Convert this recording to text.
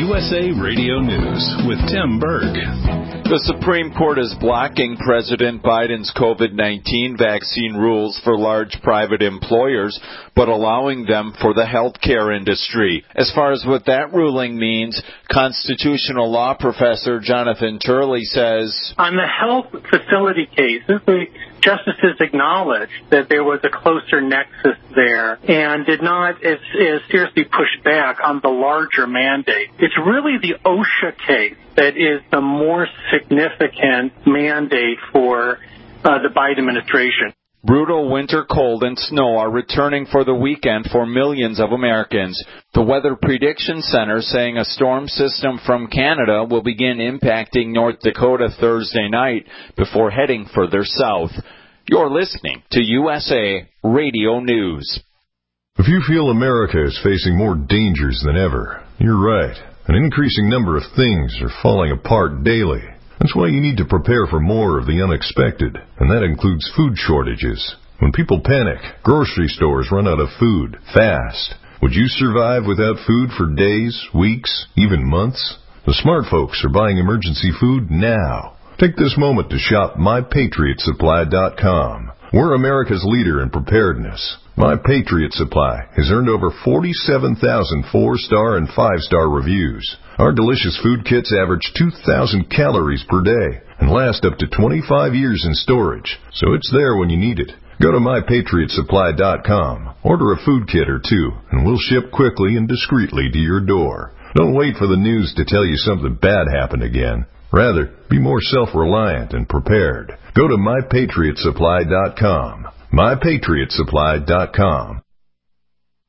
USA Radio News with Tim Berg. The Supreme Court is blocking President Biden's COVID-19 vaccine rules for large private employers, but allowing them for the healthcare industry. As far as what that ruling means, constitutional law professor Jonathan Turley says, on the health facility cases, the justices acknowledged that there was a closer nexus there and did not as seriously push back on the larger mandate. It's really the OSHA case that is the more significant mandate for the Biden administration. Brutal winter cold and snow are returning for the weekend for millions of Americans. The Weather Prediction Center saying a storm system from Canada will begin impacting North Dakota Thursday night before heading further south. You're listening to USA Radio News. If you feel America is facing more dangers than ever, you're right. An increasing number of things are falling apart daily. That's why you need to prepare for more of the unexpected, and that includes food shortages. When people panic, grocery stores run out of food fast. Would you survive without food for days, weeks, even months? The smart folks are buying emergency food now. Take this moment to shop MyPatriotSupply.com. We're America's leader in preparedness. My Patriot Supply has earned over 47,000 4-star and 5-star reviews. Our delicious food kits average 2,000 calories per day and last up to 25 years in storage, so it's there when you need it. Go to MyPatriotSupply.com, order a food kit or two, and we'll ship quickly and discreetly to your door. Don't wait for the news to tell you something bad happened again. Rather, be more self-reliant and prepared. Go to MyPatriotSupply.com. MyPatriotSupply.com.